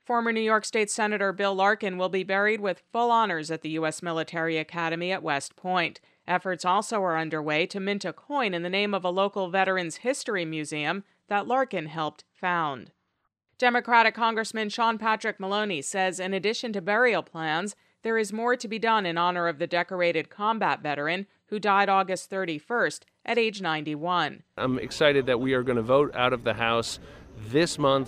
Former New York State Senator Bill Larkin will be buried with full honors at the U.S. Military Academy at West Point. Efforts also are underway to mint a coin in the name of a local Veterans History Museum that Larkin helped found. Democratic Congressman Sean Patrick Maloney says in addition to burial plans, there is more to be done in honor of the decorated combat veteran who died August 31st at age 91. I'm excited that we are going to vote out of the House this month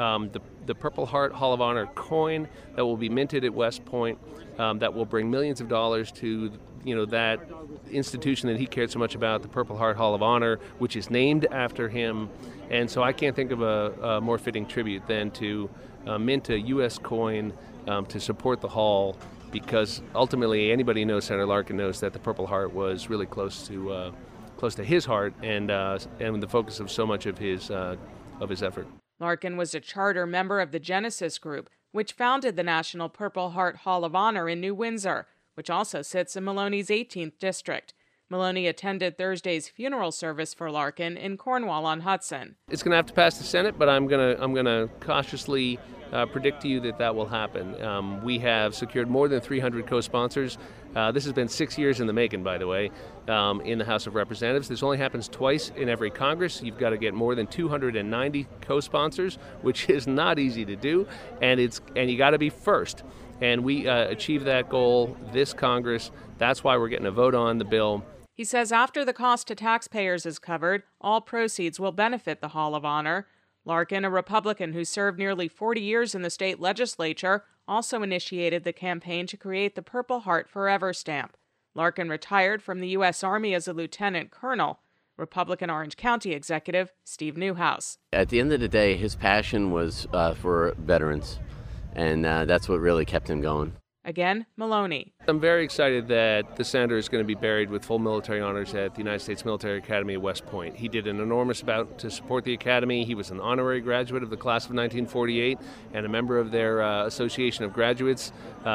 the Purple Heart Hall of Honor coin that will be minted at West Point that will bring millions of dollars to that institution that he cared so much about, the Purple Heart Hall of Honor, which is named after him. And so I can't think of a more fitting tribute than to mint a U.S. coin to support the hall, because ultimately anybody who knows Senator Larkin knows that the Purple Heart was really close to his heart and the focus of so much of his effort. Larkin was a charter member of the Genesis Group, which founded the National Purple Heart Hall of Honor in New Windsor, which also sits in Maloney's 18th district. Maloney attended Thursday's funeral service for Larkin in Cornwall-on-Hudson. It's going to have to pass the Senate, but I'm going to cautiously predict to you that will happen. We have secured more than 300 co-sponsors. This has been 6 years in the making, by the way, in the House of Representatives. This only happens twice in every Congress. You've got to get more than 290 co-sponsors, which is not easy to do, and you got to be first. And we achieved that goal this Congress. That's why we're getting a vote on the bill. He says after the cost to taxpayers is covered, all proceeds will benefit the Hall of Honor. Larkin, a Republican who served nearly 40 years in the state legislature, also initiated the campaign to create the Purple Heart Forever stamp. Larkin retired from the U.S. Army as a lieutenant colonel. Republican Orange County Executive Steve Newhouse. At the end of the day, his passion was for veterans, and that's what really kept him going. Again, Maloney. I'm very excited that the senator is going to be buried with full military honors at the United States Military Academy at West Point. He did an enormous amount to support the academy. He was an honorary graduate of the class of 1948 and a member of their Association of Graduates.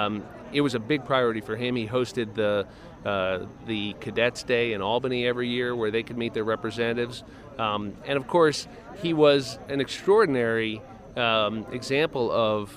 It was a big priority for him. He hosted the Cadets Day in Albany every year where they could meet their representatives. And of course, he was an extraordinary example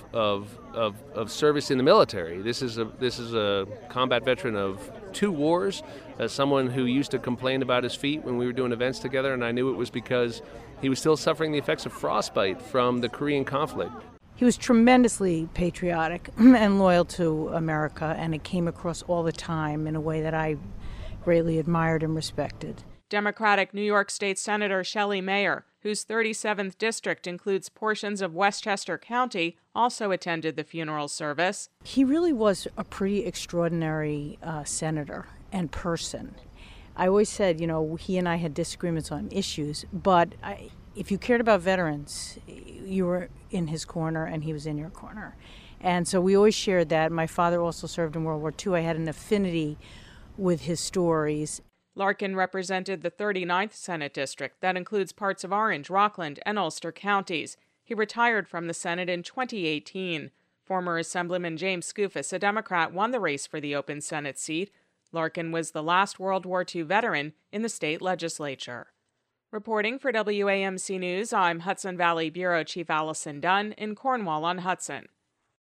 of service in the military. This is a combat veteran of 2 wars, someone who used to complain about his feet when we were doing events together, and I knew it was because he was still suffering the effects of frostbite from the Korean conflict. He was tremendously patriotic and loyal to America, and it came across all the time in a way that I greatly admired and respected. Democratic New York State Senator Shelley Mayer, whose 37th district includes portions of Westchester County, also attended the funeral service. He really was a pretty extraordinary senator and person. I always said, he and I had disagreements on issues, but if you cared about veterans, you were in his corner and he was in your corner. And so we always shared that. My father also served in World War II. I had an affinity with his stories. Larkin represented the 39th Senate District that includes parts of Orange, Rockland, and Ulster counties. He retired from the Senate in 2018. Former Assemblyman James Skoufis, a Democrat, won the race for the open Senate seat. Larkin was the last World War II veteran in the state legislature. Reporting for WAMC News, I'm Hudson Valley Bureau Chief Allison Dunn in Cornwall-on-Hudson.